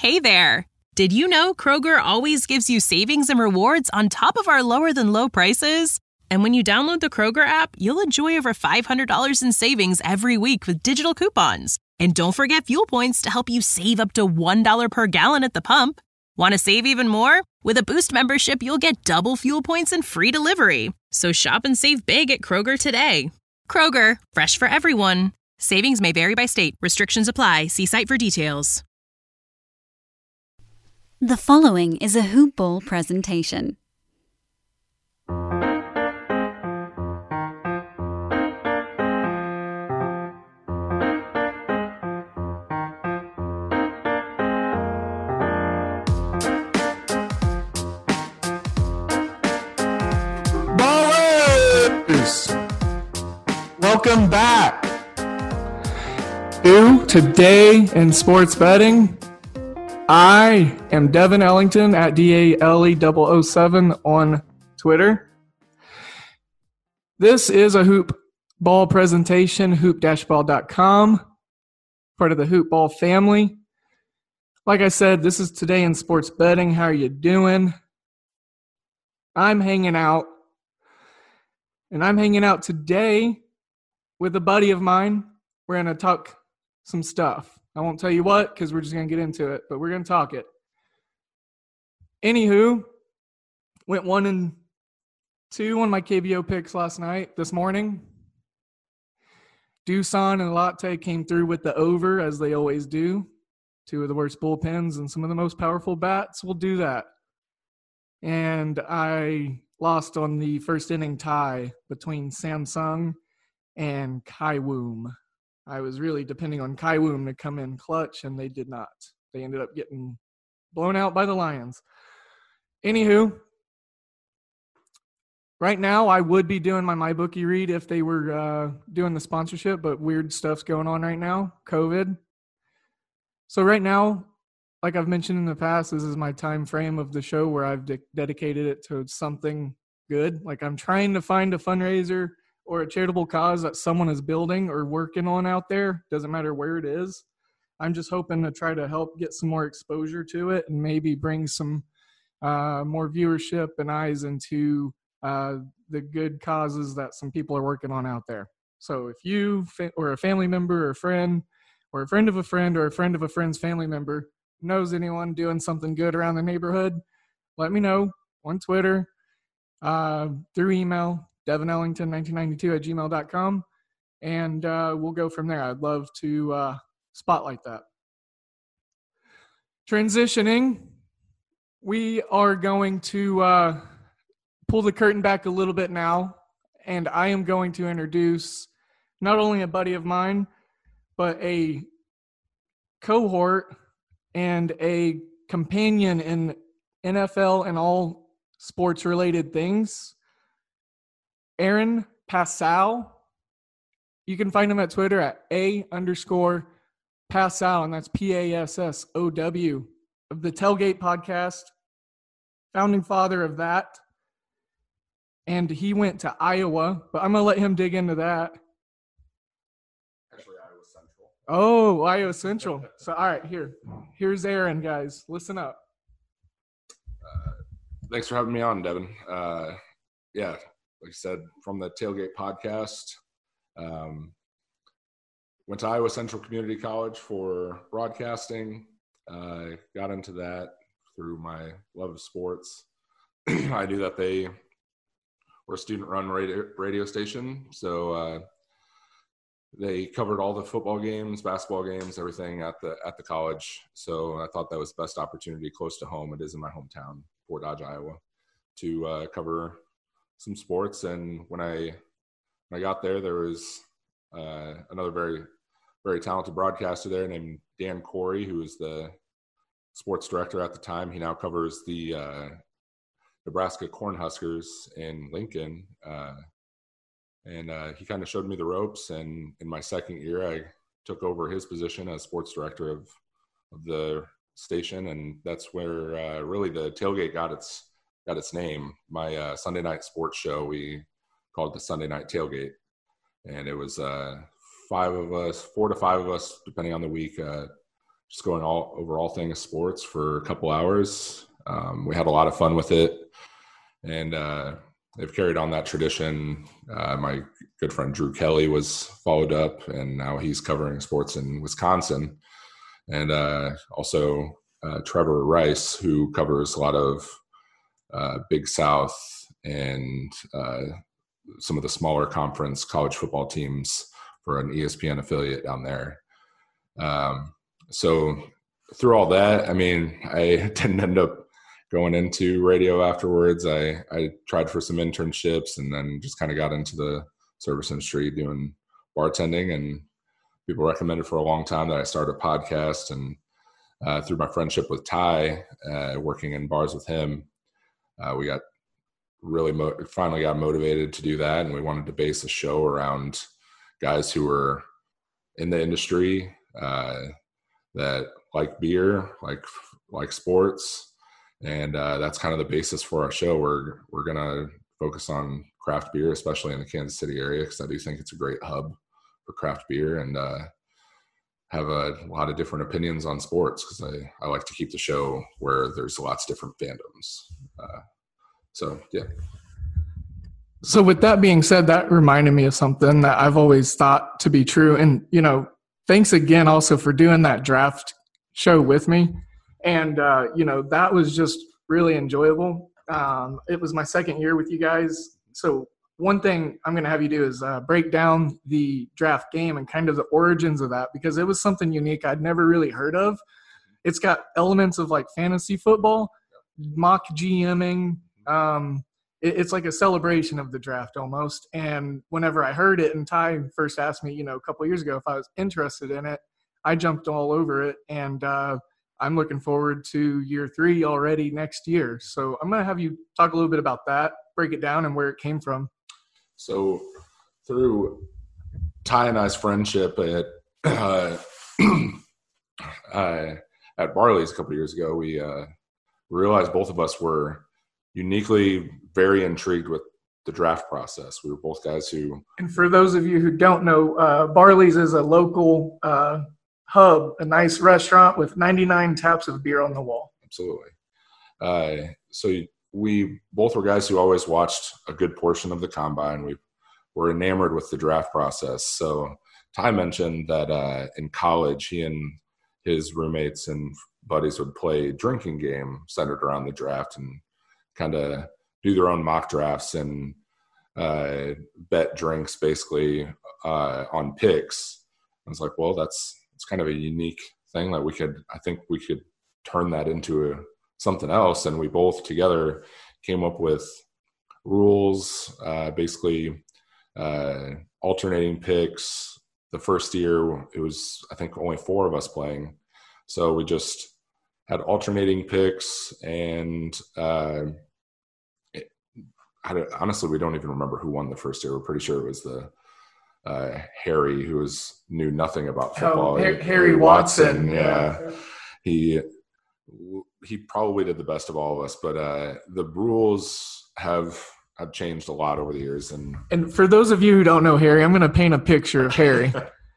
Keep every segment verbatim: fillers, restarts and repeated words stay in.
Hey there! Did you know Kroger always gives you savings and rewards on top of our lower-than-low prices? And when you download the Kroger app, you'll enjoy over five hundred dollars in savings every week with digital coupons. And don't forget fuel points to help you save up to one dollar per gallon at the pump. Want to save even more? With a Boost membership, you'll get double fuel points and free delivery. So shop and save big at Kroger today. Kroger, fresh for everyone. Savings may vary by state. Restrictions apply. See site for details. The following is a Hoop Ball presentation. Ballers! Welcome back to Today in Sports Betting. I am Devin Ellington at D A L E double oh seven on Twitter. This is a Hoop Ball presentation, hoop dash ball dot com, part of the Hoop Ball family. Like I said, this is Today in Sports Betting. How are you doing? I'm hanging out, and I'm hanging out today with a buddy of mine. We're going to talk some stuff. I won't tell you what because we're just going to get into it, but we're going to talk it. Anywho, went one and two on my K B O picks last night, this morning. Doosan and Latte came through with the over, as they always do. Two of the worst bullpens and some of the most powerful bats will do that. And I lost on the first inning tie between Samsung and Kai Woom. I was really depending on Kai Woom to come in clutch, and they did not. They ended up getting blown out by the Lions. Anywho, right now I would be doing my MyBookie read if they were uh, doing the sponsorship, but weird stuff's going on right now, COVID. So right now, like I've mentioned in the past, this is my time frame of the show where I've de- dedicated it to something good. Like I'm trying to find a fundraiser or a charitable cause that someone is building or working on out there. Doesn't matter where it is. I'm just hoping to try to help get some more exposure to it and maybe bring some uh, more viewership and eyes into uh, the good causes that some people are working on out there. So if you fa- or a family member or a friend or a friend of a friend or a friend of a friend's family member knows anyone doing something good around the neighborhood, let me know on Twitter, uh, through email, devin ellington nineteen ninety-two at gmail dot com, and uh, we'll go from there. I'd love to uh, spotlight that. Transitioning, we are going to uh, pull the curtain back a little bit now, and I am going to introduce not only a buddy of mine, but a cohort and a companion in N F L and all sports-related things, Aaron Passau. You can find him at Twitter at A underscore Passau, and that's P A S S O W, of the Tailgate Podcast, founding father of that. And he went to Iowa, but I'm going to let him dig into that. Actually, Iowa Central. Oh, Iowa Central. So, all right, here. Here's Aaron, guys. Listen up. Uh, thanks for having me on, Devin. Uh, yeah, like I said, from the Tailgate Podcast. Um, went to Iowa Central Community College for broadcasting. Uh, got into that through my love of sports. I knew that they were a student-run radio, radio station, so uh, they covered all the football games, basketball games, everything at the at the college. So I thought that was the best opportunity close to home. It is in my hometown, Fort Dodge, Iowa, to uh, cover some sports. And when I when I got there, there was uh, another very very talented broadcaster there named Dan Corey, who was the sports director at the time. He now covers the uh, Nebraska Cornhuskers in Lincoln. Uh, and uh, he kind of showed me the ropes. And in my second year, I took over his position as sports director of, of the station. And that's where uh, really the Tailgate got its got its name. My uh, Sunday night sports show, we called it the Sunday Night Tailgate. And it was uh, five of us, four to five of us, depending on the week, uh, just going all over all things sports for a couple hours. Um, we had a lot of fun with it, and uh, they've carried on that tradition. Uh, my good friend Drew Kelly was followed up, and now he's covering sports in Wisconsin. And uh, also uh, Trevor Rice, who covers a lot of uh, Big South and uh, some of the smaller conference college football teams for an E S P N affiliate down there. Um, so through all that, I mean, I didn't end up going into radio afterwards. I, I tried for some internships and then just kind of got into the service industry doing bartending, and people recommended for a long time that I start a podcast. And uh, through my friendship with Ty, uh, working in bars with him, uh, we got really mo- finally got motivated to do that. And we wanted to base a show around guys who were in the industry, uh, that like beer, like, like sports. And uh, that's kind of the basis for our show. We're, we're going to focus on craft beer, especially in the Kansas City area, because I do think it's a great hub for craft beer, and uh, have a lot of different opinions on sports, because I, I like to keep the show where there's lots of different fandoms. Uh, so, yeah. So with that being said, that reminded me of something that I've always thought to be true. And, you know, thanks again also for doing that draft show with me. And, uh, you know, that was just really enjoyable. Um, it was my second year with you guys. So one thing I'm going to have you do is uh, break down the draft game and kind of the origins of that, because it was something unique I'd never really heard of. It's got elements of like fantasy football, mock GMing. Um, it, it's like a celebration of the draft almost. And whenever I heard it, and Ty first asked me, you know, a couple of years ago if I was interested in it, I jumped all over it. And uh, I'm looking forward to year three already next year. So I'm going to have you talk a little bit about that, break it down and where it came from. So through Ty and I's friendship at uh, uh, at Barley's a couple of years ago, we uh, realized both of us were uniquely very intrigued with the draft process. We were both guys who – And for those of you who don't know, uh, Barley's is a local uh, hub, a nice restaurant with ninety-nine taps of beer on the wall. Absolutely. Uh, so we both were guys who always watched a good portion of the combine. We were enamored with the draft process. So Ty mentioned that uh, in college, he and his roommates and buddies would play a drinking game centered around the draft and kind of do their own mock drafts and uh, bet drinks basically uh, on picks. I was like, well, that's it's kind of a unique thing that we could, I think we could turn that into a, something else. And we both together came up with rules, uh, basically uh, alternating picks. The first year, it was, I think, only four of us playing. So we just had alternating picks, and uh, it, I don't, honestly, we don't even remember who won the first year. We're pretty sure it was the uh, Harry, who was knew nothing about football. Oh, Harry, Harry Watson. Watson. Yeah. He he probably did the best of all of us, but uh, the rules have have changed a lot over the years. And and for those of you who don't know Harry, I'm going to paint a picture of Harry.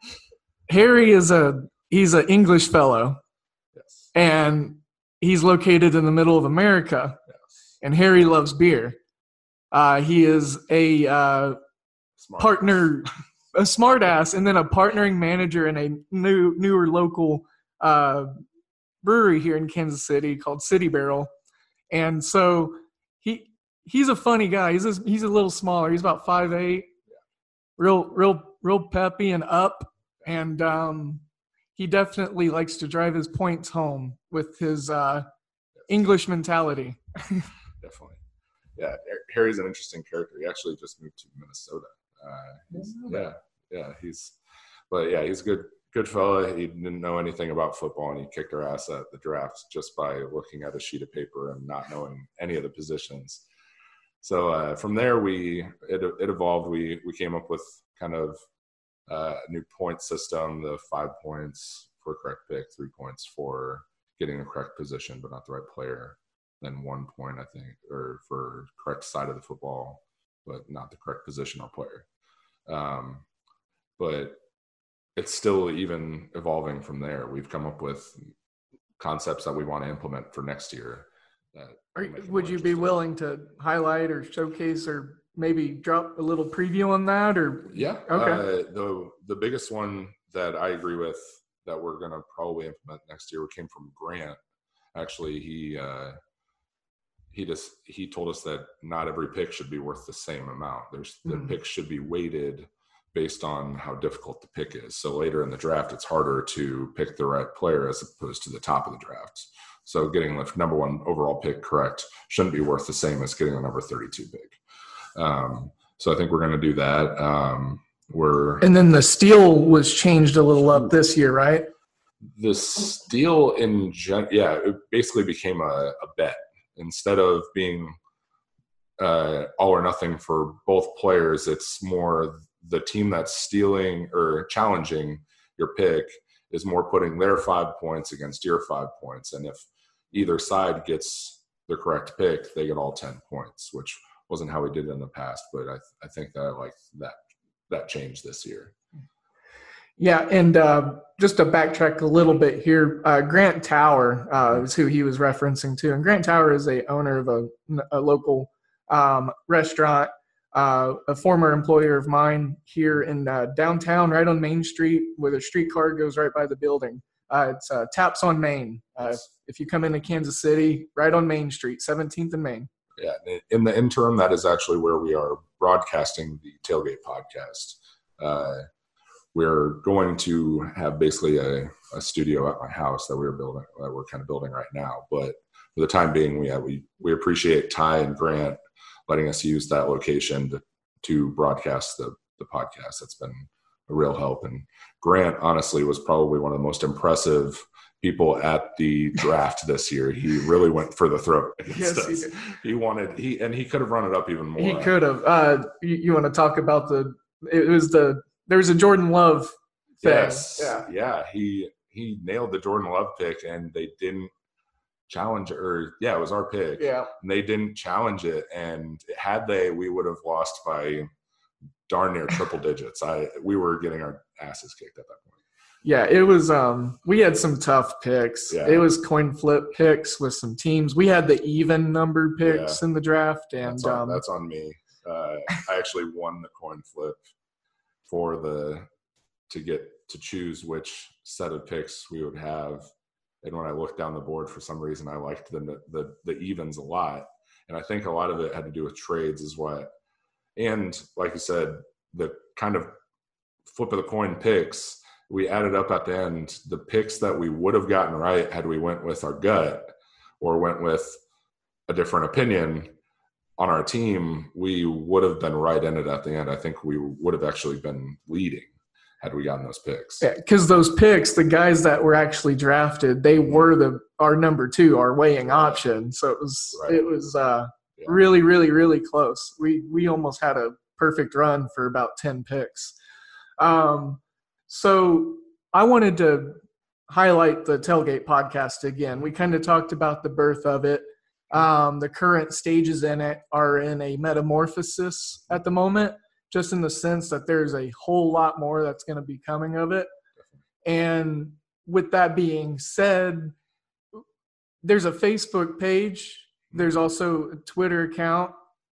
Harry is a he's an English fellow, yes, and he's located in the middle of America. yes, And Harry loves beer. Uh, he is a uh, Smart. partner, a smart ass, and then a partnering manager in a new newer local uh, brewery here in Kansas City called City Barrel. And so he he's a funny guy. He's a, he's a little smaller. He's about five eight, real real real peppy and up. And um, he definitely likes to drive his points home with his uh, English mentality. Definitely. Yeah, Harry's an interesting character. He actually just moved to Minnesota. Uh, he's, yeah, yeah, he's, but yeah, he's a good, good fella. He didn't know anything about football, and he kicked our ass at the draft just by looking at a sheet of paper and not knowing any of the positions. So uh, from there, we it it evolved. We we came up with kind of uh, a new point system: the five points for a correct pick, three points for getting the correct position but not the right player, then one point, I think, or for correct side of the football but not the correct position or player. Um, but it's still even evolving from there. We've come up with concepts that we want to implement for next year. That Are, would you be willing to highlight or showcase or maybe drop a little preview on that? Or yeah, okay. Uh, the the biggest one that I agree with that we're going to probably implement next year came from Grant. Actually, he uh, he just he told us that not every pick should be worth the same amount. There's the mm. picks should be weighted based on how difficult the pick is. So later in the draft, it's harder to pick the right player as opposed to the top of the draft. So getting the number one overall pick correct shouldn't be worth the same as getting the number thirty-two pick. Um, so I think we're going to do that. Um, we're and then the steal was changed a little up this year, right? The steal in gen, yeah, it basically became a, a bet instead of being uh, all or nothing for both players. It's more the team that's stealing or challenging your pick is more putting their five points against your five points. And if either side gets the correct pick, they get all ten points, which wasn't how we did it in the past. But I, I think that I like that, that changed this year. Yeah. And uh, just to backtrack a little bit here, uh, Grant Tower uh, is who he was referencing to. And Grant Tower is a owner of a, a local um, restaurant. Uh, a former employer of mine here in uh, downtown, right on Main Street, where the streetcar goes right by the building. Uh, it's uh, Taps on Main. Uh, if you come into Kansas City, right on Main Street, seventeenth and Main. Yeah, in the interim, that is actually where we are broadcasting the Tailgate podcast. Uh, we're going to have basically a, a studio at my house that we're building, that we're kind of building right now. But for the time being, we have, we we appreciate Ty and Grant letting us use that location to, to broadcast the, the podcast. That's been a real help. And Grant, honestly, was probably one of the most impressive people at the draft this year. He really went for the throat against yes, us. He, did. he wanted, he and he could have run it up even more. He could have. Uh, you, you want to talk about the, it was the, there was a Jordan Love thing. Yes. Yeah. Yeah. He, he nailed the Jordan Love pick and they didn't challenge or yeah, it was our pick. Yeah. And they didn't challenge it. And had they, we would have lost by darn near triple digits. I, we were getting our asses kicked at that point. Yeah, it was, um, we had some tough picks. Yeah. It was coin flip picks with some teams. We had the even number picks yeah. in the draft. And that's on, um, that's on me. Uh, I actually won the coin flip for the, to get to choose which set of picks we would have. And when I looked down the board, for some reason, I liked the, the the evens a lot. And I think a lot of it had to do with trades is what. And like you said, the kind of flip of the coin picks, we added up at the end, the picks that we would have gotten right had we went with our gut or went with a different opinion on our team, we would have been right in it at the end. I think we would have actually been leading had we gotten those picks. Yeah, because those picks, the guys that were actually drafted, they were the our number two, our weighing right. option. So it was right. it was uh, yeah. really, really, really close. We we almost had a perfect run for about ten picks. Um, so I wanted to highlight the Tailgate podcast again. We kind of talked about the birth of it. Um, the current stages in it are in a metamorphosis at the moment, just in the sense that there's a whole lot more that's going to be coming of it. And with that being said, there's a Facebook page. There's also a Twitter account.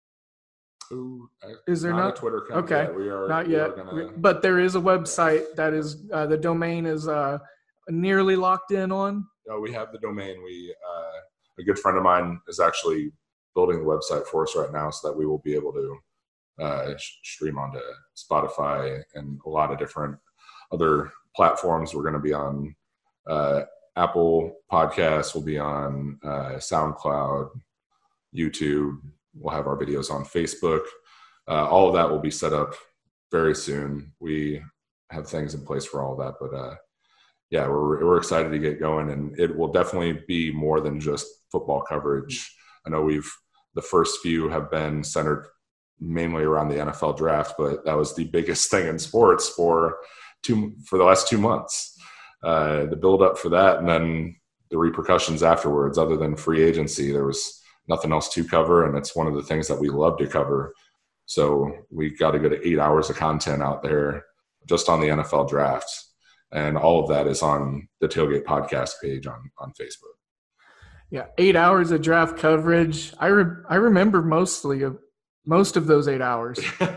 Ooh, is there not, not? a Twitter account? Okay, yet. We are, not we yet. Are gonna... But there is a website that is uh, the domain is uh, nearly locked in on. No, we have the domain. We uh, a good friend of mine is actually building the website for us right now, so that we will be able to uh, stream onto Spotify and a lot of different other platforms. We're going to be on uh, Apple Podcasts. We'll be on uh, SoundCloud, YouTube. We'll have our videos on Facebook. Uh, all of that will be set up very soon. We have things in place for all of that, but uh, yeah, we're we're excited to get going, and it will definitely be more than just football coverage. I know we've the first few have been centered mainly around the N F L draft, but that was the biggest thing in sports for two for the last two months. Uh, the build up for that, and then the repercussions afterwards. Other than free agency, there was nothing else to cover, and it's one of the things that we love to cover. So we got a good eight hours of content out there just on the N F L draft. And all of that is on the Tailgate Podcast page on, on Facebook. Yeah, eight hours of draft coverage. I re- I remember mostly of most of those eight hours.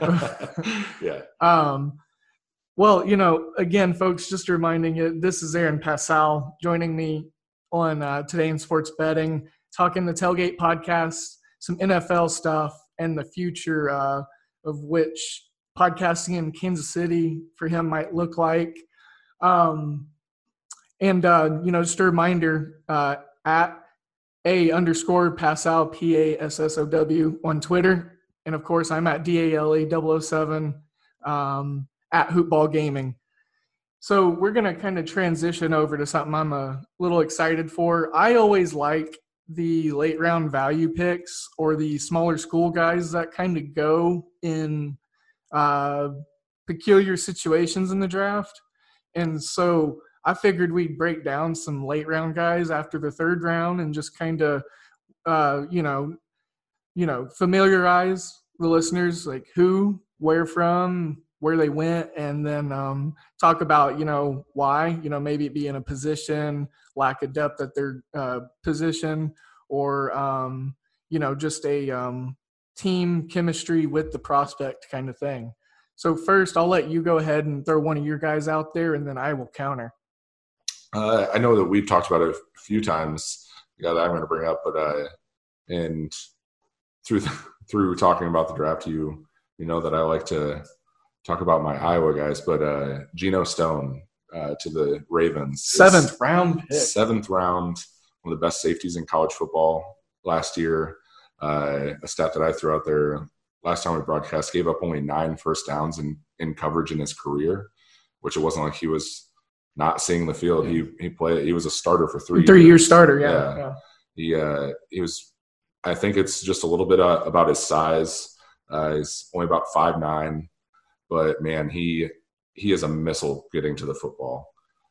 Yeah. Um, well, you know, again, folks, just reminding you, this is Aaron Passal joining me on uh, Today in Sports Betting, talking the Tailgate Podcast, some N F L stuff, and the future uh, of which podcasting in Kansas City for him might look like. Um, and, uh, you know, just a reminder, uh, at A underscore Passow, P A S S O W on Twitter. And, of course, I'm at D A L E double oh seven um, at Hoopball Gaming. So we're going to kind of transition over to something I'm a little excited for. I always like the late round value picks or the smaller school guys that kind of go in uh, peculiar situations in the draft. And so I figured we'd break down some late round guys after the third round and just kind of, uh, you know, you know, familiarize the listeners, like who, where from, where they went, and then um, talk about, you know, why, you know, maybe it be in a position, lack of depth at their uh, position, or, um, you know, just a um, team chemistry with the prospect kind of thing. So first, I'll let you go ahead and throw one of your guys out there, and then I will counter. Uh, I know that we've talked about it a few times, the guy that I'm going to bring up, but uh, and through the, through talking about the draft, you you know that I like to talk about my Iowa guys, but uh, Geno Stone uh, to the Ravens. Seventh round pick. Seventh round, one of the best safeties in college football last year. Uh, a stat that I threw out there last time we broadcast, gave up only nine first downs in, in coverage in his career, which it wasn't like he was not seeing the field. He he played. He was a starter for three. Three years. year starter, yeah. yeah. yeah. He uh, he was. I think it's just a little bit uh, about his size. Uh, he's only about five nine. But, man, he he is a missile getting to the football.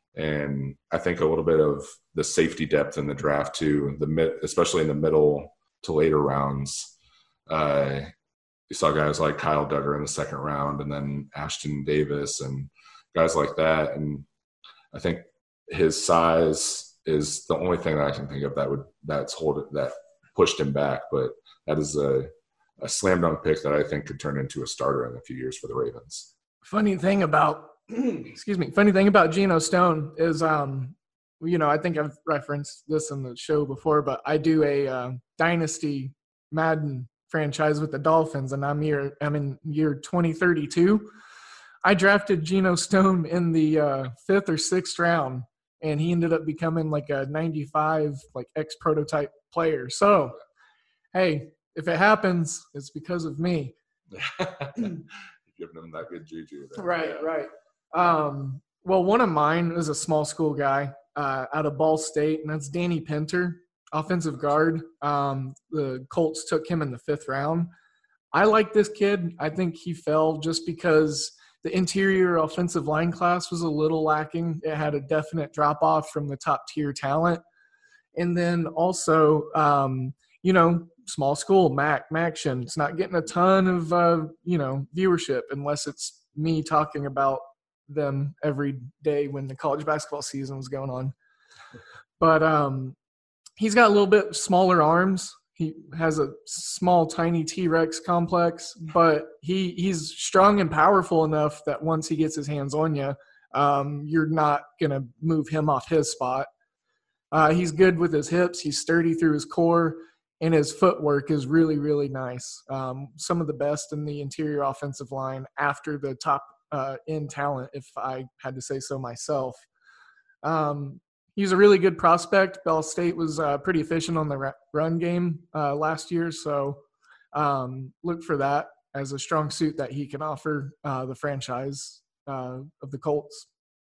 And I think a little bit of the safety depth in the draft, too, the mid, especially in the middle to later rounds. Uh, you saw guys like Kyle Duggar in the second round, and then Ashton Davis and guys like that. And I think his size is the only thing that I can think of that would that's hold that pushed him back. But that is a – a slam dunk pick that I think could turn into a starter in a few years for the Ravens. Funny thing about, excuse me, funny thing about Geno Stone is, um, you know, I think I've referenced this in the show before, but I do a uh, Dynasty Madden franchise with the Dolphins, and I'm year, I'm in year twenty thirty-two. I drafted Geno Stone in the uh, fifth or sixth round, and he ended up becoming like a ninety-five, like X prototype player. So, hey, if it happens, it's because of me. Giving him that good juju. There. Right, yeah. right. Um, well, one of mine is a small school guy uh, out of Ball State, and that's Danny Pinter, offensive guard. Um, the Colts took him in the fifth round. I like this kid. I think he fell just because the interior offensive line class was a little lacking. It had a definite drop-off from the top-tier talent. And then also, um, you know, small school, Mac, Maction. It's not getting a ton of, uh, you know, viewership unless it's me talking about them every day when the college basketball season was going on. But um, he's got a little bit smaller arms. He has a small, tiny T-Rex complex, but he he's strong and powerful enough that once he gets his hands on you, um, you're not going to move him off his spot. Uh, he's good with his hips. He's sturdy through his core. And his footwork is really, really nice. Um, some of the best in the interior offensive line after the top uh, end talent, if I had to say so myself. Um, he's a really good prospect. Bell State was uh, pretty efficient on the run game uh, last year, so um, look for that as a strong suit that he can offer uh, the franchise uh, of the Colts.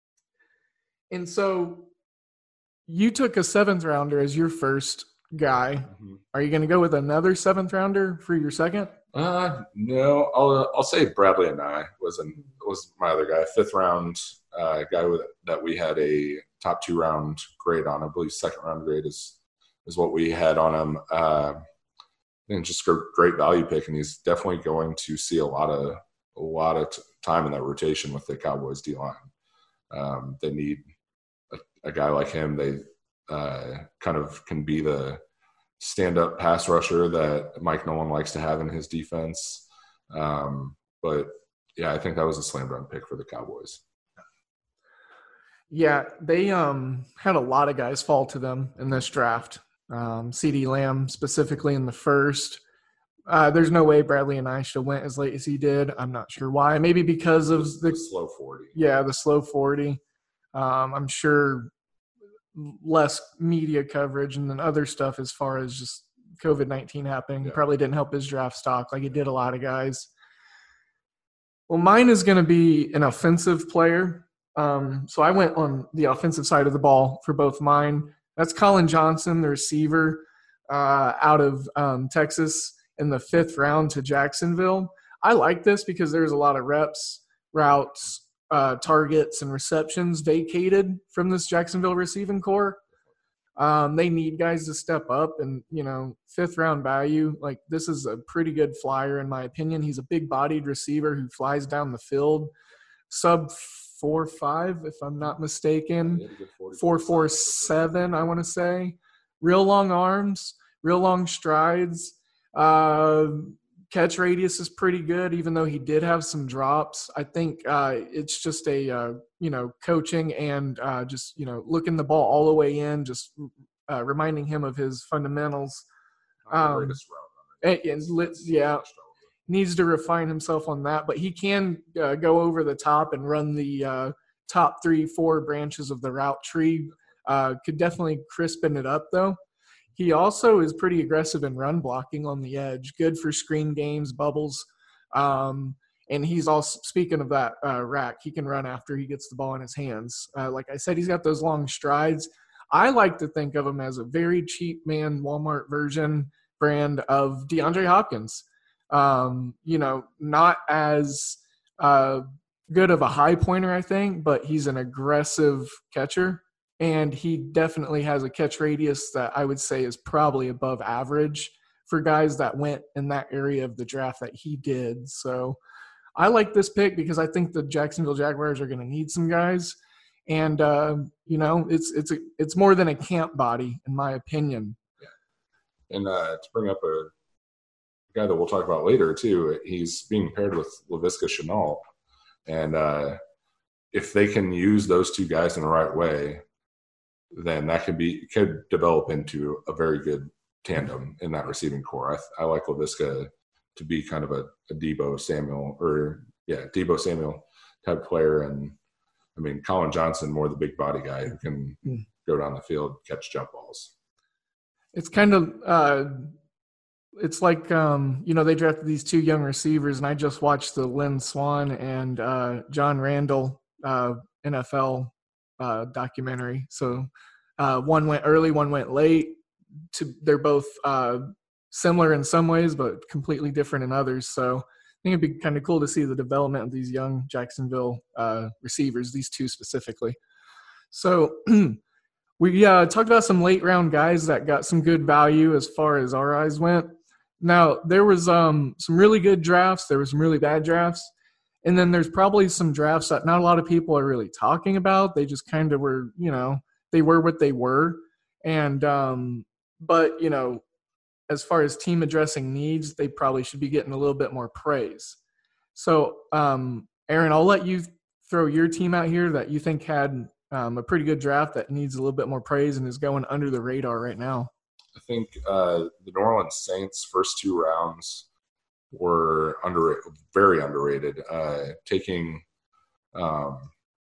And so you took a seventh rounder as your first guy. Mm-hmm. Are you going to go with another seventh rounder for your second? Uh, no, I'll I'll say Bradley and I was an, was my other guy, fifth round uh, guy with that we had a top two round grade on. I believe second round grade is is what we had on him. Uh, and just a great value pick, and he's definitely going to see a lot of a lot of t- time in that rotation with the Cowboys D line. Um, they need a, a guy like him. They uh, kind of can be the stand-up pass rusher that Mike Nolan likes to have in his defense. Um, but, yeah, I think that was a slam-dunk pick for the Cowboys. Yeah, they um, had a lot of guys fall to them in this draft. Um, CeeDee Lamb specifically in the first. Uh, there's no way Bradley Anae should have went as late as he did. I'm not sure why. Maybe because of the, the slow forty. Yeah, the slow forty. Um, I'm sure less media coverage and then other stuff as far as just COVID nineteen happening Yeah. probably didn't help his draft stock like it did a lot of guys. Well, mine is going to be an offensive player. Um, so I went on the offensive side of the ball for both mine. That's Colin Johnson, the receiver uh, out of um, Texas in the fifth round to Jacksonville. I like this because there's a lot of reps, routes, uh, targets, and receptions vacated from this Jacksonville receiving core. Um, they need guys to step up, and, you know, fifth round value, like this is a pretty good flyer in my opinion. He's a big-bodied receiver who flies down the field, sub four five, if I'm not mistaken, four four seven, I want to say. Real long arms, real long strides. Uh, catch radius is pretty good, even though he did have some drops. I think uh, it's just a, uh, you know, coaching and uh, just, you know, looking the ball all the way in, just uh, reminding him of his fundamentals. Um, and, and, yeah, needs to refine himself on that, but he can uh, go over the top and run the uh, top three, four branches of the route tree. Uh, could definitely crispen it up, though. He also is pretty aggressive in run blocking on the edge, good for screen games, bubbles. Um, and he's also, speaking of that uh, rack, he can run after he gets the ball in his hands. Uh, like I said, he's got those long strides. I like to think of him as a very cheap man Walmart version brand of DeAndre Hopkins. Um, you know, not as uh, good of a high pointer, I think, but he's an aggressive catcher. And he definitely has a catch radius that I would say is probably above average for guys that went in that area of the draft that he did. So I like this pick because I think the Jacksonville Jaguars are going to need some guys. And, uh, you know, it's it's a, it's more than a camp body, in my opinion. Yeah. And uh, to bring up a guy that we'll talk about later, too, he's being paired with Laviska Shenault. And uh, if they can use those two guys in the right way, then that could be could develop into a very good tandem in that receiving core. I, I like Laviska to be kind of a, a Deebo Samuel or yeah Deebo Samuel type player, and I mean Colin Johnson more the big body guy who can mm. go down the field, catch jump balls. It's kind of uh, it's like um, you know they drafted these two young receivers, and I just watched the Lynn Swann and uh, John Randall uh, N F L. Uh, documentary. So uh, one went early, one went late. To they're both uh, similar in some ways, but completely different in others. So I think it'd be kind of cool to see the development of these young Jacksonville uh, receivers, these two specifically. So we uh, talked about some late round guys that got some good value as far as our eyes went. Now there was um, some really good drafts. There were some really bad drafts. And then there's probably some drafts that not a lot of people are really talking about. They just kind of were, you know, they were what they were. And, um, but, you know, as far as team addressing needs, they probably should be getting a little bit more praise. So, um, Aaron, I'll let you throw your team out here that you think had um, a pretty good draft that needs a little bit more praise and is going under the radar right now. I think uh, the New Orleans Saints first two rounds were under very underrated. Uh, taking um,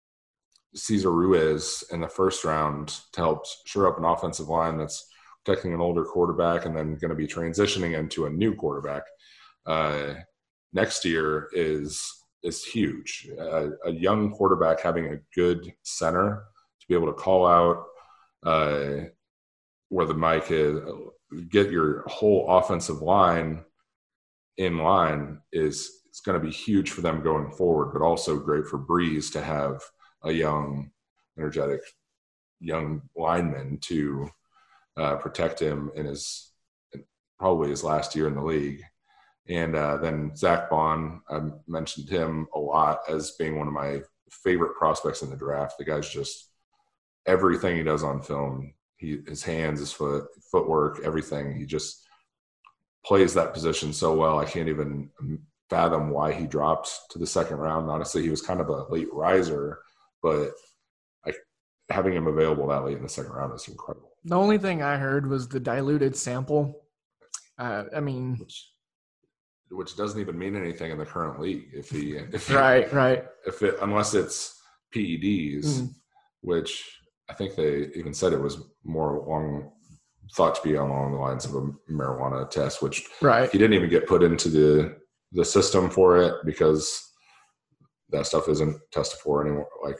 Cesar Ruiz in the first round to help shore up an offensive line that's protecting an older quarterback and then going to be transitioning into a new quarterback uh, next year is is huge. Uh, a young quarterback having a good center to be able to call out uh, where the mic is, get your whole offensive line in line is it's going to be huge for them going forward, but also great for Breeze to have a young, energetic, young lineman to uh, protect him in his probably his last year in the league. And uh, then Zach Bond, I mentioned him a lot as being one of my favorite prospects in the draft. The guy's just everything he does on film, he his hands, his foot, footwork, everything. He just plays that position so well. I can't even fathom why he dropped to the second round. Honestly, he was kind of a late riser, but I, having him available that late in the second round is incredible. The only thing I heard was the diluted sample. Uh, I mean, which, which doesn't even mean anything in the current league. If he, if he, right, right. If it, unless it's P E Ds, mm. which I think they even said it was more along, thought to be along the lines of a marijuana test, which right. he didn't even get put into the the system for it because that stuff isn't tested for anymore. Like,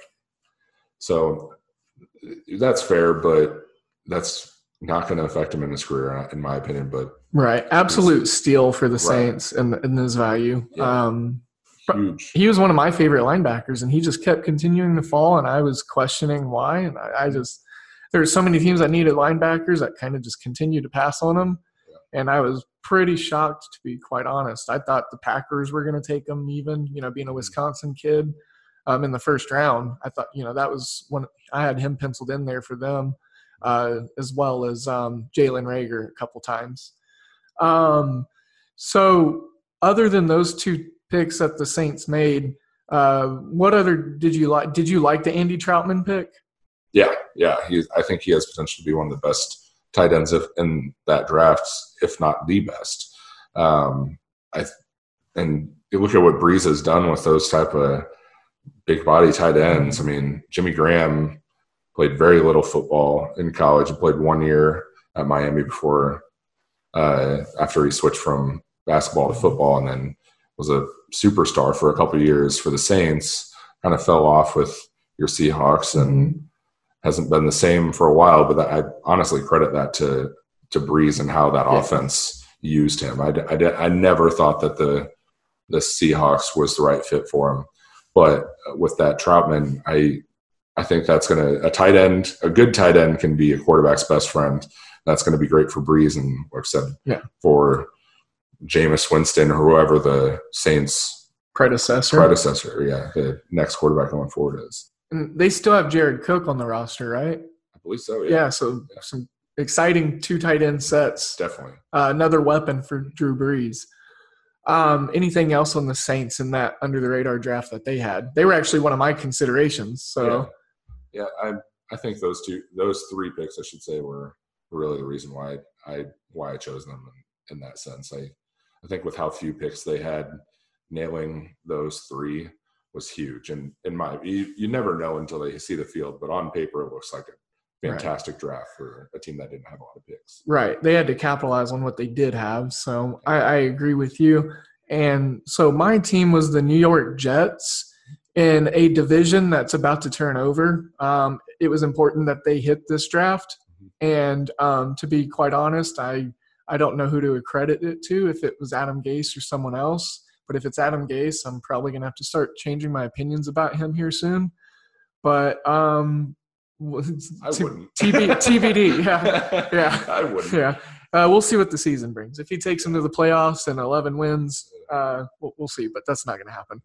so that's fair, but that's not going to affect him in his career, in my opinion. But right, absolute steal for the Saints and right. in his value. Yeah. Um, Huge. He was one of my favorite linebackers, and he just kept continuing to fall, and I was questioning why. And I, I just there were so many teams that needed linebackers that kind of just continued to pass on him. And I was pretty shocked, to be quite honest. I thought the Packers were going to take him even, you know, being a Wisconsin kid um, in the first round. I thought, you know, that was when I had him penciled in there for them, uh, as well as um, Jalen Reagor a couple times. Um, so other than those two picks that the Saints made, uh, what other did you like? Did you like the Andy Troutman pick? Yeah, yeah. He, I think he has potential to be one of the best tight ends if, in that draft, if not the best. Um, I and you look at what Breeze has done with those type of big body tight ends. I mean, Jimmy Graham played very little football in college and played one year at Miami before uh, after he switched from basketball to football, and then was a superstar for a couple of years for the Saints. Kind of fell off with your Seahawks and hasn't been the same for a while, but that, I honestly credit that to to Breeze and how that yeah. offense used him. I, I, I never thought that the the Seahawks was the right fit for him, but with that Troutman, I I think that's going to – a tight end, a good tight end can be a quarterback's best friend. That's going to be great for Breeze and, like I said, yeah. for Jameis Winston or whoever the Saints predecessor. Predecessor, yeah, the next quarterback going forward is. And they still have Jared Cook on the roster, right? I believe so, yeah. Yeah, so yeah. some exciting two tight end sets. Definitely. Uh, another weapon for Drew Brees. Um, anything else on the Saints in that under-the-radar draft that they had? They were actually one of my considerations. So, Yeah, yeah I I think those two, those three picks, I should say, were really the reason why I why I chose them in, in that sense. I, I think with how few picks they had, nailing those three was huge. And in my, you, you never know until they see the field, but on paper it looks like a fantastic right. draft for a team that didn't have a lot of picks. Right. They had to capitalize on what they did have. So I, I agree with you. And so my team was the New York Jets in a division that's about to turn over. Um, it was important that they hit this draft. And um, to be quite honest, I, I don't know who to accredit it to, if it was Adam Gase or someone else. But if it's Adam Gase, I'm probably going to have to start changing my opinions about him here soon. But um, I t- wouldn't. T B, T B D, yeah, yeah, I wouldn't. Yeah, uh, we'll see what the season brings. If he takes them to the playoffs and eleven wins, uh, we'll, we'll see. But that's not going to happen.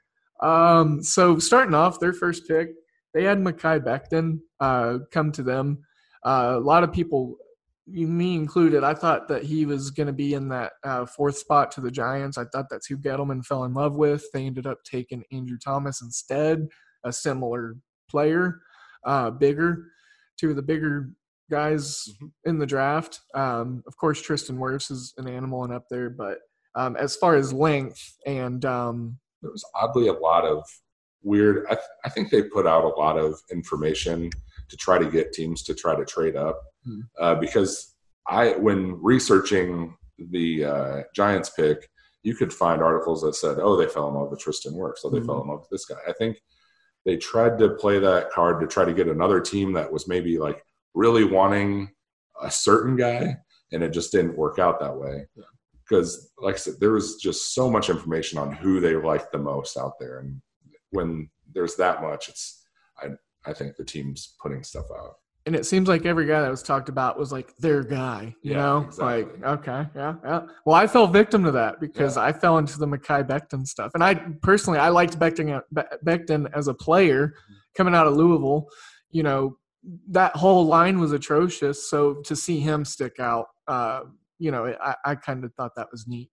Um, so starting off, their first pick, they had Mekhi Becton uh, come to them. Uh, a lot of people, me included, I thought that he was going to be in that uh, fourth spot to the Giants. I thought that's who Gettleman fell in love with. They ended up taking Andrew Thomas instead, a similar player, uh, bigger, two of the bigger guys mm-hmm. in the draft. Um, of course, Tristan Wirfs is an animal and up there, but um, as far as length and um, – there was oddly a lot of weird – I, th- I think they put out a lot of information to try to get teams to try to trade up. Uh, because I, when researching the uh, Giants pick, you could find articles that said, "Oh, they fell in love with Tristan Wirfs, so they mm-hmm. fell in love with this guy." I think they tried to play that card to try to get another team that was maybe like really wanting a certain guy, and it just didn't work out that way. Because, yeah. like I said, there was just so much information on who they liked the most out there, and when there's that much, it's I I think the team's putting stuff out. And it seems like every guy that was talked about was like their guy, you Yeah, know? exactly. Like, okay, yeah, yeah. Well, I fell victim to that because Yeah. I fell into the Mekhi Becton stuff. And I personally, I liked Becton, Becton as a player coming out of Louisville. You know, that whole line was atrocious. So to see him stick out, uh, you know, I, I kind of thought that was neat.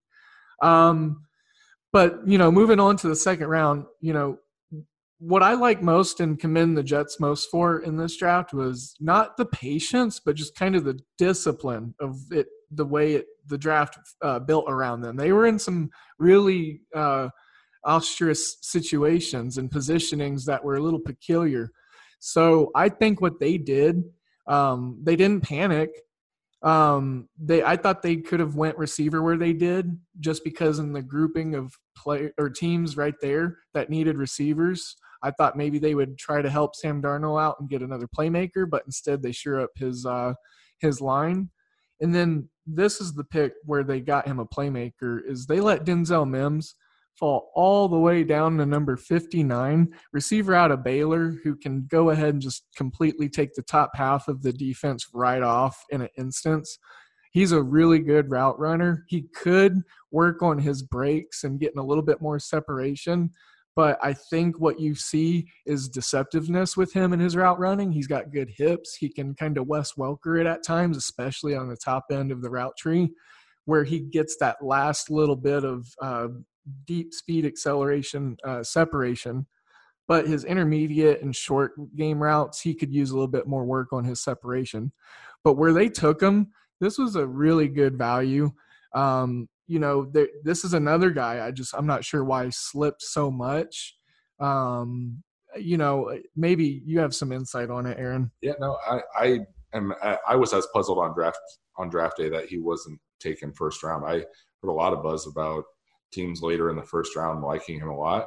Um, but, you know, moving on to the second round, you know, what I like most and commend the Jets most for in this draft was not the patience, but just kind of the discipline of it, the way it, the draft uh, built around them. They were in some really uh, auspicious situations and positionings that were a little peculiar. So I think what they did, um, they didn't panic. Um, they, I thought they could have went receiver where they did, just because in the grouping of play or teams right there that needed receivers, I thought maybe they would try to help Sam Darnold out and get another playmaker, but instead they sure up his uh, his line. And then this is the pick where they got him a playmaker, is they let Denzel Mims fall all the way down to number fifty-nine, receiver out of Baylor, who can go ahead and just completely take the top half of the defense right off in an instance. He's a really good route runner. He could work on his breaks and getting a little bit more separation, but I think what you see is deceptiveness with him in his route running. He's got good hips. He can kind of Wes Welker it at times, especially on the top end of the route tree, where he gets that last little bit of uh, deep speed acceleration uh, separation. But his intermediate and short game routes, he could use a little bit more work on his separation. But where they took him, this was a really good value. Um, you know, there, this is another guy. I just, I'm not sure why he slipped so much. Um, you know, maybe you have some insight on it, Aaron. Yeah, no, I, I am. I was as puzzled on draft on draft day that he wasn't taken first round. I heard a lot of buzz about teams later in the first round liking him a lot.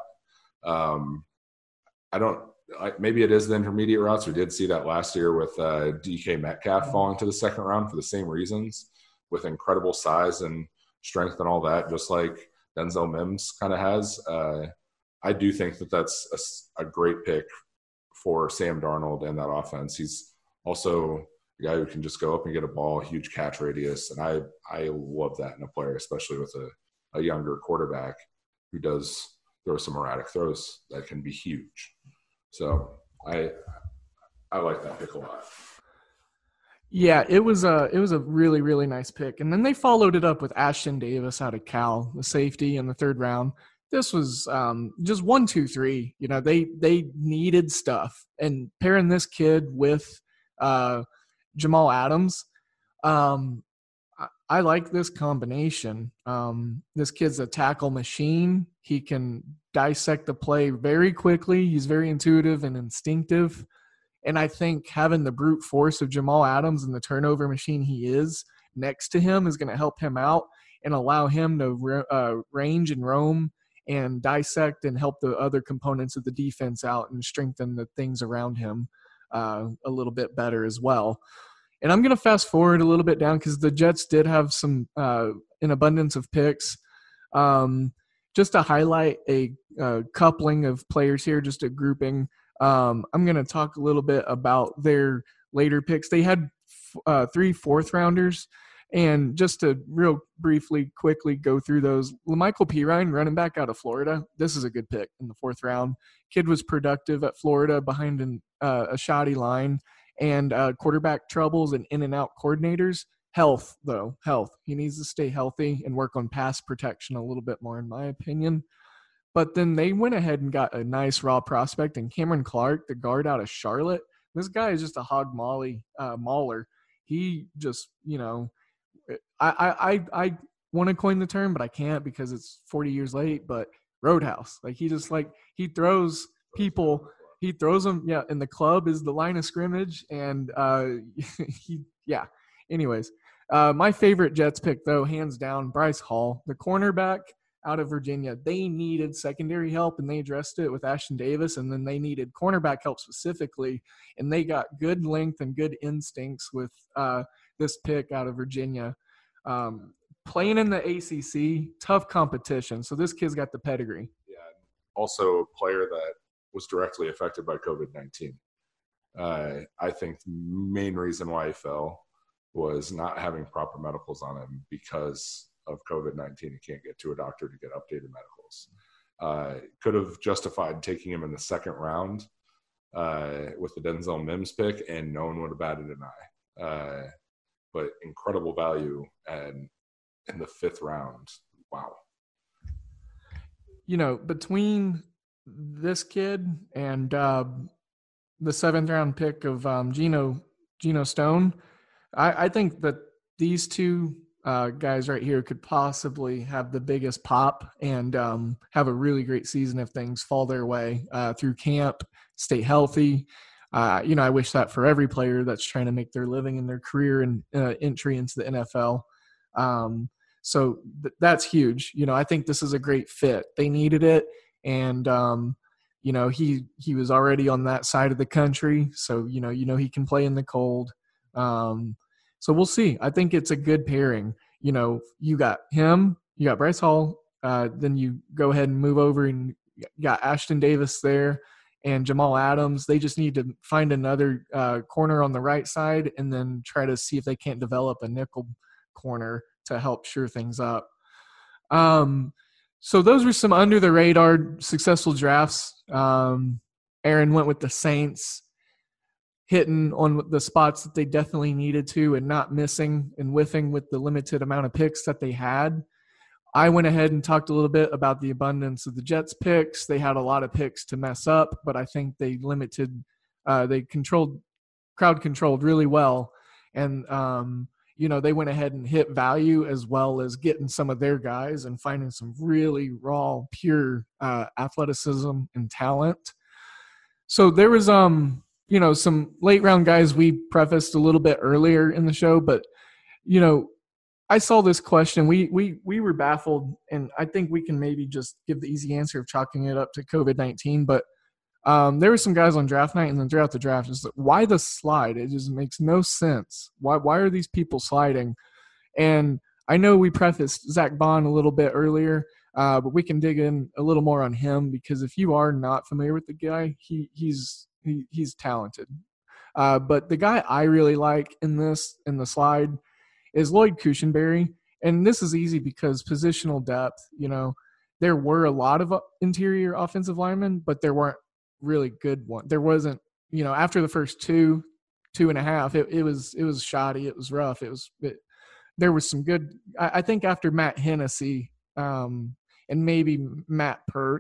Um, I don't. I, maybe it is the intermediate routes. We did see that last year with uh, D K Metcalf falling to the second round for the same reasons, with incredible size and strength and all that, just like Denzel Mims kind of has. Uh, I do think that that's a, a great pick for Sam Darnold and that offense. He's also a guy who can just go up and get a ball, huge catch radius, and I I love that in a player, especially with a, a younger quarterback who does throw some erratic throws that can be huge. So I I like that pick a lot. Yeah, it was a it was a really, really nice pick. And then they followed it up with Ashton Davis out of Cal, the safety in the third round. This was um, just one, two, three. You know, they they needed stuff. And pairing this kid with uh, Jamal Adams, um, I, I like this combination. Um, this kid's a tackle machine. He can dissect the play very quickly. He's very intuitive and instinctive. And I think having the brute force of Jamal Adams and the turnover machine he is next to him is going to help him out and allow him to uh, range and roam and dissect and help the other components of the defense out and strengthen the things around him uh, a little bit better as well. And I'm going to fast forward a little bit down because the Jets did have some uh, an abundance of picks. Um, just to highlight a, a coupling of players here, just a grouping. Um, I'm going to talk a little bit about their later picks. They had uh, three fourth rounders, and just to real briefly, quickly go through those. LaMichael Pirine, running back out of Florida. This is a good pick in the fourth round. Kid was productive at Florida behind an, uh, a shoddy line and uh, quarterback troubles and in and out coordinators. Health, though, health. He needs to stay healthy and work on pass protection a little bit more, in my opinion. But then they went ahead and got a nice raw prospect in Cameron Clark, the guard out of Charlotte. This guy is just a hog molly, uh, mauler. He just, you know, I I I want to coin the term, but I can't because it's forty years late. But roadhouse, like he just like he throws people, he throws them. Yeah, and the club is the line of scrimmage, and uh, he yeah. Anyways, uh, my favorite Jets pick though, hands down, Bryce Hall, the cornerback out of Virginia. They needed secondary help, and they addressed it with Ashton Davis, and then they needed cornerback help specifically, and they got good length and good instincts with uh, this pick out of Virginia. Um, playing in the A C C, tough competition, so this kid's got the pedigree. Yeah, also a player that was directly affected by COVID nineteen. Uh, I think the main reason why he fell was not having proper medicals on him because of COVID nineteen. He can't get to a doctor to get updated medicals. Uh, could have justified taking him in the second round uh, with the Denzel Mims pick, and no one would have batted an eye. Uh, but incredible value and in the fifth round. Wow. You know, between this kid and uh, the seventh round pick of um, Geno Geno Stone, I, I think that these two uh, guys right here could possibly have the biggest pop and um, have a really great season if things fall their way uh, through camp, stay healthy. Uh, you know, I wish that for every player that's trying to make their living in their career and uh, entry into the N F L. Um, so th- that's huge. You know, I think this is a great fit. They needed it. And, um, you know, he, he was already on that side of the country. So, you know, you know, he can play in the cold. Um, so we'll see. I think it's a good pairing. You know, you got him, you got Bryce Hall, uh, then you go ahead and move over and you got Ashton Davis there and Jamal Adams. They just need to find another uh, corner on the right side and then try to see if they can't develop a nickel corner to help shore things up. Um, so those were some under the radar successful drafts. Um, Aaron went with the Saints, hitting on the spots that they definitely needed to and not missing and whiffing with the limited amount of picks that they had. I went ahead and talked a little bit about the abundance of the Jets picks. They had a lot of picks to mess up, but I think they limited, uh, they controlled, crowd controlled really well. And, um, you know, they went ahead and hit value as well as getting some of their guys and finding some really raw, pure uh, athleticism and talent. So there was, um, you know, some late round guys we prefaced a little bit earlier in the show, but, you know, I saw this question. We we we were baffled, and I think we can maybe just give the easy answer of chalking it up to COVID nineteen. But um, there were some guys on draft night and then throughout the draft, just like, why the slide? It just makes no sense. Why why are these people sliding? And I know we prefaced Zach Bond a little bit earlier, uh, but we can dig in a little more on him because if you are not familiar with the guy, he he's he, he's talented. Uh, but the guy I really like in this in the slide is Lloyd Cushenberry. And this is easy because positional depth, you know, there were a lot of interior offensive linemen, but there weren't really good ones. There wasn't, you know, after the first two, two and a half, it, it was, it was shoddy. It was rough. It was, it, there was some good, I, I think after Matt Hennessy um, and maybe Matt Pert,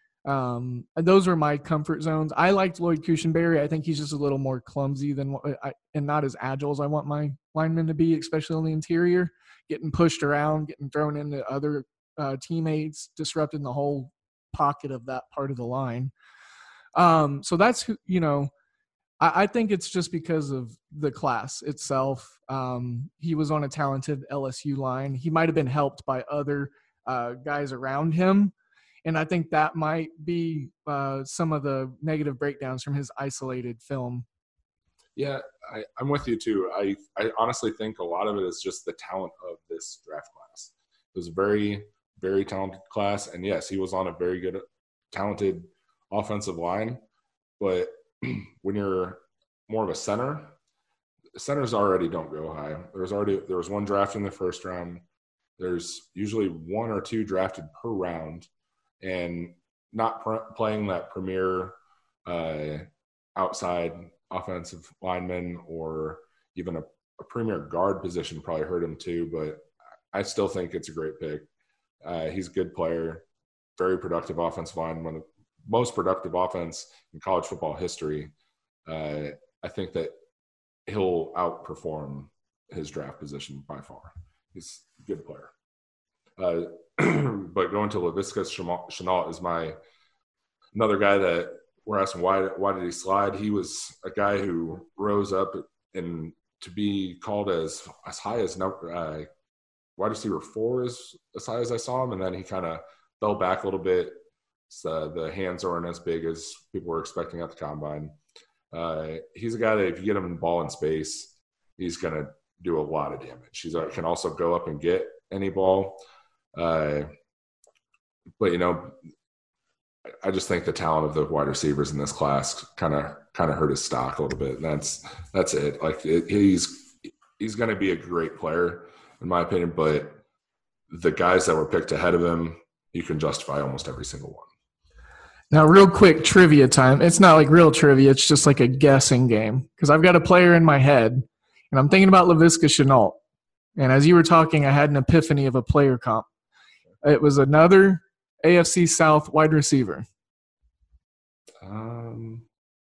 um, those were my comfort zones. I liked Lloyd Cushenberry. I think he's just a little more clumsy than what I, and not as agile as I want my linemen to be, especially on the interior, getting pushed around, getting thrown into other uh, teammates, disrupting the whole pocket of that part of the line. Um, so that's who, you know, I, I think it's just because of the class itself. Um, he was on a talented L S U line. He might've been helped by other uh, guys around him. And I think that might be uh, some of the negative breakdowns from his isolated film. Yeah, I, I'm with you too. I, I honestly think a lot of it is just the talent of this draft class. It was a very, very talented class. And yes, he was on a very good, talented offensive line. But when you're more of a center, centers already don't go high. There's already there was one draft in the first round. There's usually one or two drafted per round. And not pr- playing that premier uh, outside offensive lineman or even a, a premier guard position probably hurt him too, but I still think it's a great pick. Uh, he's a good player, very productive offensive line, one of the most productive offense in college football history. Uh, I think that he'll outperform his draft position by far. He's a good player. Uh, but going to Laviska Shenault is my another guy that we're asking why why did he slide? He was a guy who rose up and to be called as as high as number uh, wide receiver four is as high as I saw him, and then he kind of fell back a little bit. So the hands aren't as big as people were expecting at the combine. Uh, he's a guy that if you get him in ball in space, he's going to do a lot of damage. He can also go up and get any ball. Uh, but, you know, I just think the talent of the wide receivers in this class kind of kind of hurt his stock a little bit. And that's that's it. Like it, he's he's going to be a great player in my opinion, but the guys that were picked ahead of him, you can justify almost every single one. Now, real quick trivia time. It's not like real trivia. It's just like a guessing game because I've got a player in my head, and I'm thinking about Laviska Shenault. And as you were talking, I had an epiphany of a player comp. It was another A F C South wide receiver. Um,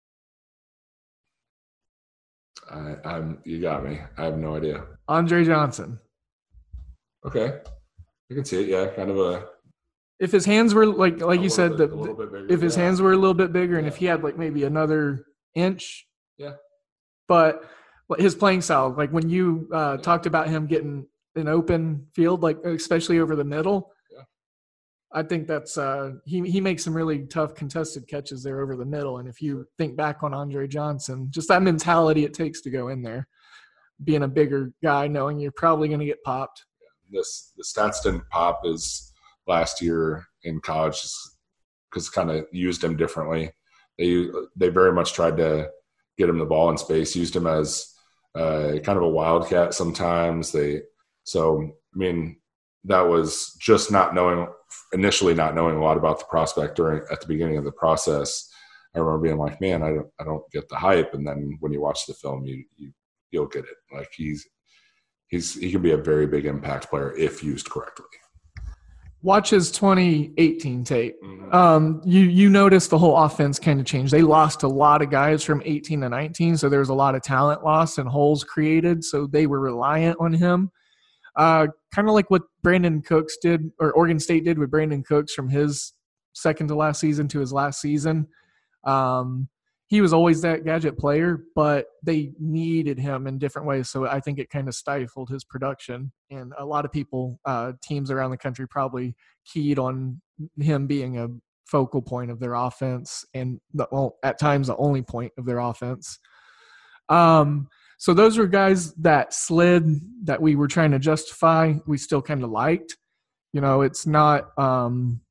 I, I'm. You got me. I have no idea. Andre Johnson. Okay, you can see it. Yeah, kind of a. If his hands were like like you said, bit, the, bigger, if his yeah. hands were a little bit bigger, and yeah. if he had like maybe another inch, yeah. But his playing style, like when you uh, yeah. talked about him getting an open field, like especially over the middle, yeah. I think that's uh, he he makes some really tough contested catches there over the middle. And if you think back on Andre Johnson, just that mentality it takes to go in there, being a bigger guy, knowing you're probably going to get popped. This the stats didn't pop as last year in college because kind of used him differently. They they very much tried to get him the ball in space, used him as uh, kind of a wildcat sometimes. They so I mean that was just not knowing initially not knowing a lot about the prospect during at the beginning of the process. I remember being like, man, I don't I don't get the hype, and then when you watch the film, you you you'll get it. Like he's he's he can be a very big impact player if used correctly. Watch his twenty eighteen tape. Mm-hmm. Um, you you notice the whole offense kind of changed. They lost a lot of guys from eighteen to nineteen, so there was a lot of talent lost and holes created. So they were reliant on him, uh, kind of like what Brandon Cooks did, or Oregon State did with Brandon Cooks from his second to last season to his last season. Um, he was always that gadget player, but they needed him in different ways. So I think it kind of stifled his production. And a lot of people, uh, teams around the country probably keyed on him being a focal point of their offense and the, well, at times the only point of their offense. Um, so those were guys that slid that we were trying to justify. We still kind of liked, you know, it's not um,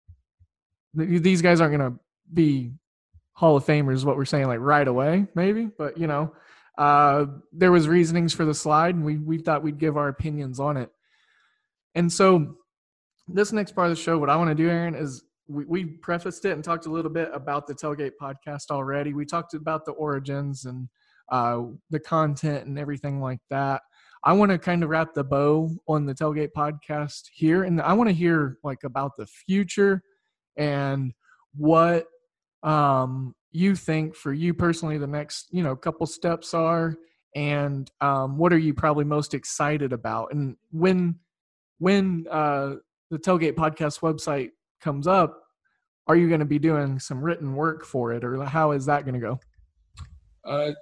– these guys aren't going to be – Hall of Famers is what we're saying, like right away, maybe. But, you know, uh, there was reasonings for the slide, and we we thought we'd give our opinions on it. And so this next part of the show, what I want to do, Aaron, is we, we prefaced it and talked a little bit about the Tailgate podcast already. We talked about the origins and uh, the content and everything like that. I want to kind of wrap the bow on the Tailgate podcast here, and I want to hear like about the future and what – um, you think for you personally the next, you know, couple steps are, and um, what are you probably most excited about? And when when uh, the Tailgate Podcast website comes up, are you going to be doing some written work for it, or how is that going to go? Uh,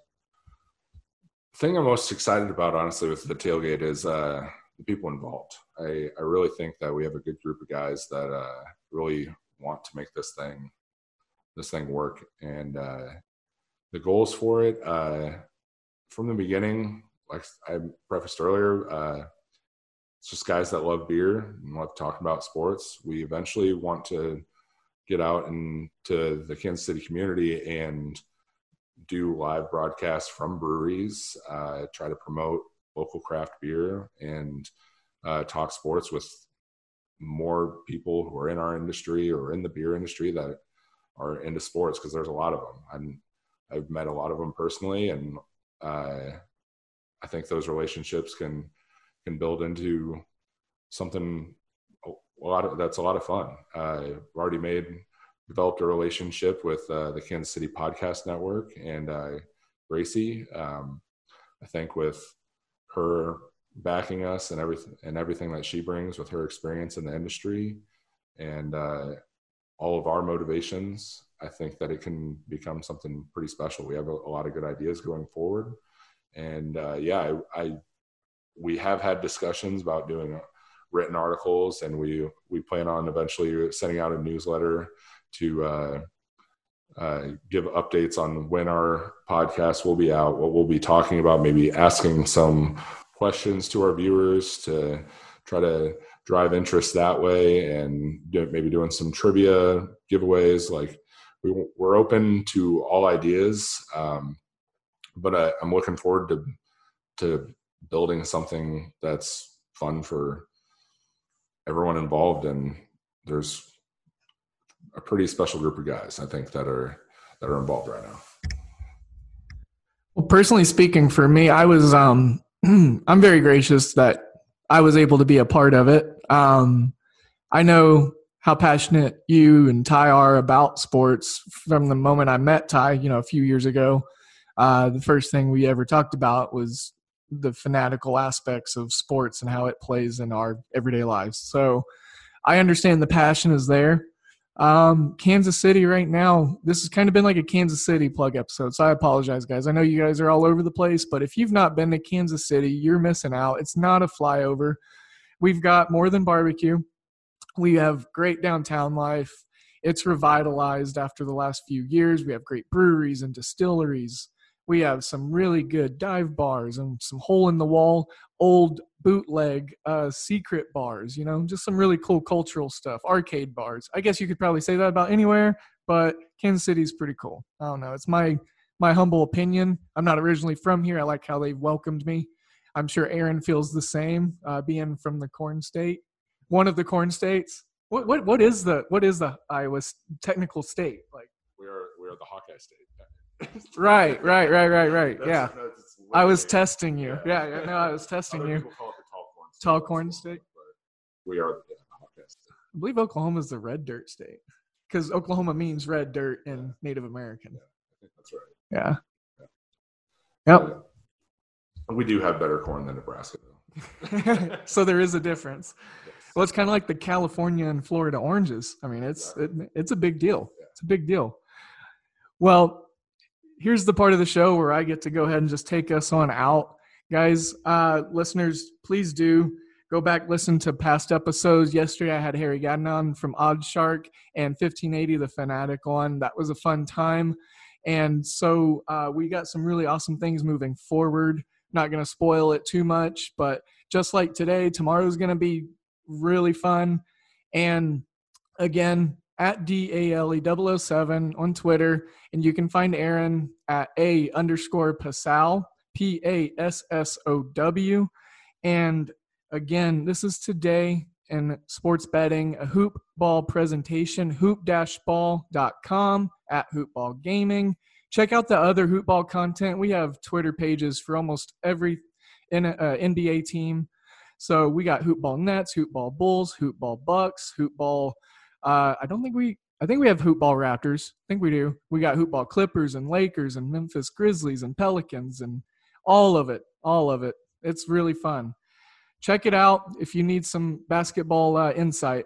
the thing I'm most excited about, honestly, with the Tailgate is uh, the people involved. I, I really think that we have a good group of guys that uh, really want to make this thing this thing work. And uh, the goals for it, uh, from the beginning, like I prefaced earlier, uh, it's just guys that love beer and love talking about sports. We eventually want to get out into the Kansas City community and do live broadcasts from breweries, uh, try to promote local craft beer, and uh, talk sports with more people who are in our industry or in the beer industry that are into sports, because there's a lot of them. I'm, I've met a lot of them personally, and uh, I think those relationships can can build into something a lot of that's a lot of fun. Uh, we've already made developed a relationship with uh, the Kansas City Podcast Network and uh, Gracie. Um, I think with her backing us and everything and everything that she brings with her experience in the industry and uh, all of our motivations, I think that it can become something pretty special. We have a, a lot of good ideas going forward. And uh, yeah, I, I, we have had discussions about doing written articles, and we, we plan on eventually sending out a newsletter to uh, uh, give updates on when our podcast will be out, what we'll be talking about, maybe asking some questions to our viewers to try to drive interest that way, and do, maybe doing some trivia giveaways. Like we, we're open to all ideas, um, but I, I'm looking forward to to building something that's fun for everyone involved. And there's a pretty special group of guys, I think, that are that are involved right now. Well, personally speaking, for me, I was um, I'm very gracious that I was able to be a part of it. Um, I know how passionate you and Ty are about sports from the moment I met Ty, you know, a few years ago. Uh, the first thing we ever talked about was the fanatical aspects of sports and how it plays in our everyday lives. So I understand the passion is there. Um, Kansas City right now, this has kind of been like a Kansas City plug episode, so I apologize, guys. I know you guys are all over the place, but if you've not been to Kansas City, you're missing out. It's not a flyover. We've got more than barbecue. We have great downtown life. It's revitalized after the last few years. We have great breweries and distilleries. We have some really good dive bars and some hole-in-the-wall, old bootleg uh, secret bars, you know, just some really cool cultural stuff, arcade bars. I guess you could probably say that about anywhere, but Kansas City is pretty cool. I don't know. It's my my humble opinion. I'm not originally from here. I like how they've welcomed me. I'm sure Aaron feels the same, uh, being from the Corn State, one of the Corn States. What what what is the what is the Iowa technical state like? We are we are the Hawkeye State. Right, right, right, right, right. That's, yeah, that's I was testing you. Yeah, yeah, yeah no, I was testing Other you. People call it the Tall Corn State. Tall Corn State. But we are the Hawkeye State. I believe Oklahoma is the red dirt state because Oklahoma means red dirt in Native American. Yeah, I think that's right. Yeah. yeah. Yep. Yeah. We do have better corn than Nebraska, though. So there is a difference. Yes. Well, it's kind of like the California and Florida oranges. I mean, it's exactly. it, it's a big deal. Yeah. It's a big deal. Well, here's the part of the show where I get to go ahead and just take us on out. Guys, uh, listeners, please do go back, listen to past episodes. Yesterday I had Harry Gadden on from Oddshark and fifteen eighty The Fanatic on. That was a fun time. And so uh, we got some really awesome things moving forward. Not going to spoil it too much, but just like today, tomorrow's going to be really fun. And again, at D A L E double oh seven on Twitter. And you can find Aaron at A underscore Passow, P A S S O W. And again, this is Today in Sports Betting, a hoop ball presentation, hoop dash ball dot com at Hoopball Gaming. Check out the other hoopball content. We have Twitter pages for almost every uh, N B A team. So we got Hoopball Nets, Hoopball Bulls, Hoopball Bucks, Hoopball Uh, I don't think we – I think we have Hoopball Raptors. I think we do. We got Hoopball Clippers and Lakers and Memphis Grizzlies and Pelicans and all of it, all of it. It's really fun. Check it out if you need some basketball uh, insight.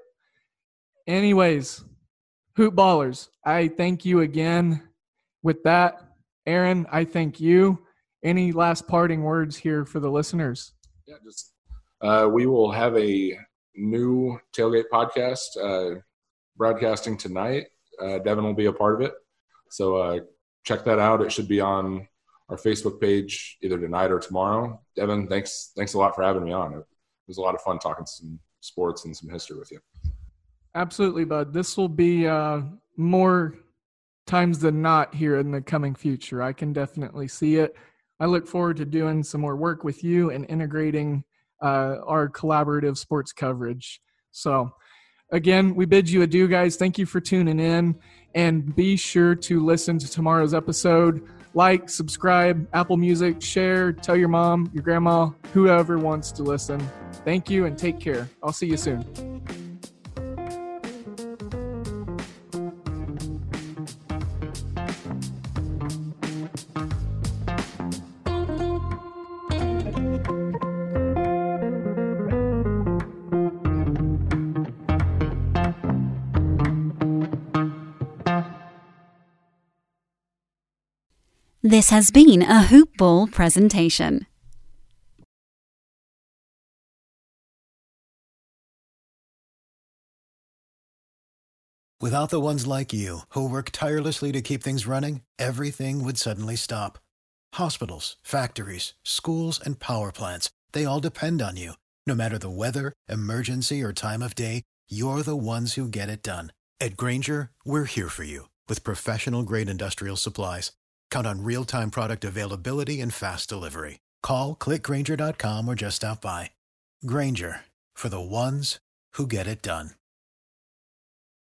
Anyways, Hoopballers, I thank you again. With that, Aaron, I thank you. Any last parting words here for the listeners? Yeah, just uh, we will have a new Tailgate podcast uh, broadcasting tonight. Uh, Devin will be a part of it. So uh, check that out. It should be on our Facebook page either tonight or tomorrow. Devin, thanks thanks a lot for having me on. It was a lot of fun talking some sports and some history with you. Absolutely, bud. This will be uh, more times than not here in the coming future. I can definitely see it. I look forward to doing some more work with you and integrating uh, our collaborative sports coverage. So again, we bid you adieu, guys. Thank you for tuning in, and be sure to listen to tomorrow's episode. Like, subscribe, Apple Music, share, tell your mom, your grandma, whoever wants to listen. Thank you and take care. I'll see you soon. This has been a Hoop Ball presentation. Without the ones like you, who work tirelessly to keep things running, everything would suddenly stop. Hospitals, factories, schools, and power plants, they all depend on you. No matter the weather, emergency, or time of day, you're the ones who get it done. At Grainger, we're here for you. with professional-grade industrial supplies, count on real-time product availability and fast delivery. Call, click Grainger dot com, or just stop by. Grainger, for the ones who get it done.